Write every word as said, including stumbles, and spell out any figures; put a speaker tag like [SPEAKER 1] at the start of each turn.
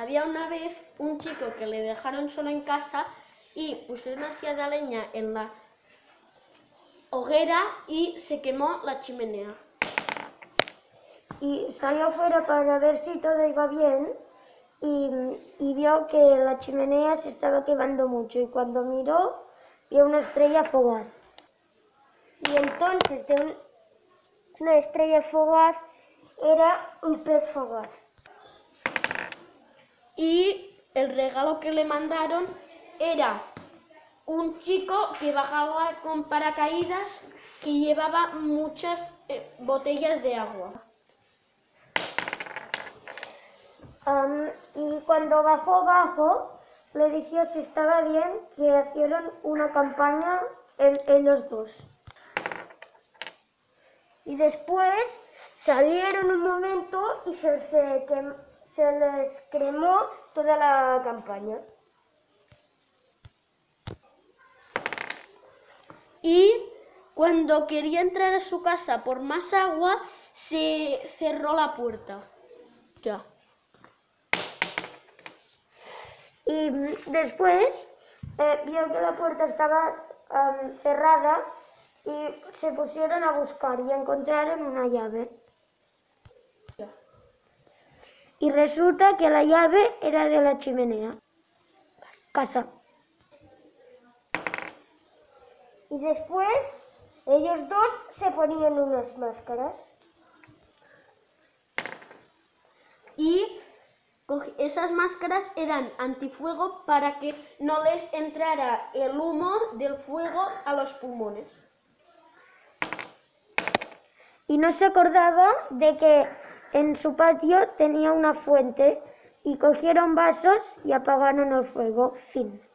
[SPEAKER 1] había una vez un chico que le dejaron solo en casa y pusieron así de leña en la hoguera y se quemó la chimenea.
[SPEAKER 2] Y salió fuera para ver si todo iba bien y, y vio que la chimenea se estaba quemando mucho y cuando miró vio una estrella fugaz. Y entonces de un, una estrella fugaz era un pez fugaz.
[SPEAKER 1] Y el regalo que le mandaron era un chico que bajaba con paracaídas que llevaba muchas eh, botellas de agua.
[SPEAKER 2] Um, y cuando bajó bajo, le dijo si estaba bien que hicieron una campaña en, ellos dos. Y después salieron un momento y se, se, quem, se les cremó toda la campaña.
[SPEAKER 1] Y cuando quería entrar a su casa por más agua, se cerró la puerta. Ya.
[SPEAKER 2] Y después eh, vio que la puerta estaba um, cerrada y se pusieron a buscar y encontraron una llave.
[SPEAKER 1] Ya.
[SPEAKER 2] Y resulta que la llave era de la chimenea. Casa. Y después ellos dos se ponían unas máscaras.
[SPEAKER 1] Y esas máscaras eran antifuego para que no les entrara el humo del fuego a los pulmones.
[SPEAKER 2] Y no se acordaba de que en su patio tenía una fuente y cogieron vasos y apagaron el fuego. Fin.